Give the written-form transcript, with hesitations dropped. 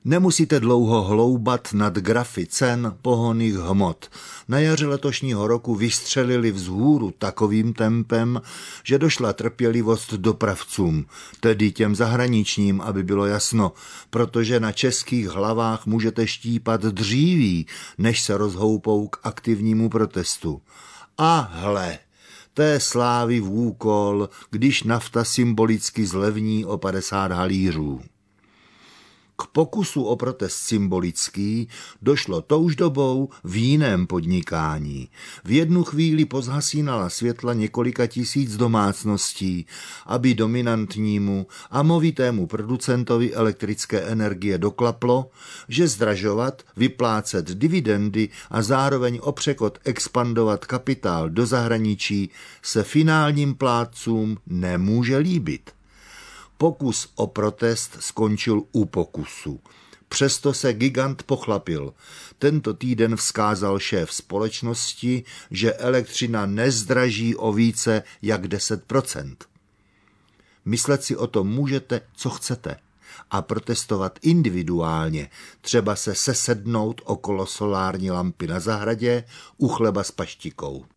Nemusíte dlouho hloubat nad grafy cen pohonných hmot. Na jaře letošního roku vystřelili vzhůru takovým tempem, že došla trpělivost dopravcům, tedy těm zahraničním, aby bylo jasno, protože na českých hlavách můžete štípat dříví, než se rozhoupou k aktivnímu protestu. A hle, té slávy v úkol, když nafta symbolicky zlevní o 50 halířů. K pokusu o protest symbolický došlo touž dobou v jiném podnikání. V jednu chvíli pozhasínala světla několika tisíc domácností, aby dominantnímu a movitému producentovi elektrické energie doklaplo, že zdražovat, vyplácet dividendy a zároveň o překot expandovat kapitál do zahraničí se finálním plátcům nemůže líbit. Pokus o protest skončil u pokusu. Přesto se gigant pochlapil. Tento týden vzkázal šéf společnosti, že elektřina nezdraží o více jak 10%. Myslet si o tom můžete, co chcete, a protestovat individuálně, třeba se sesednout okolo solární lampy na zahradě u chleba s paštikou.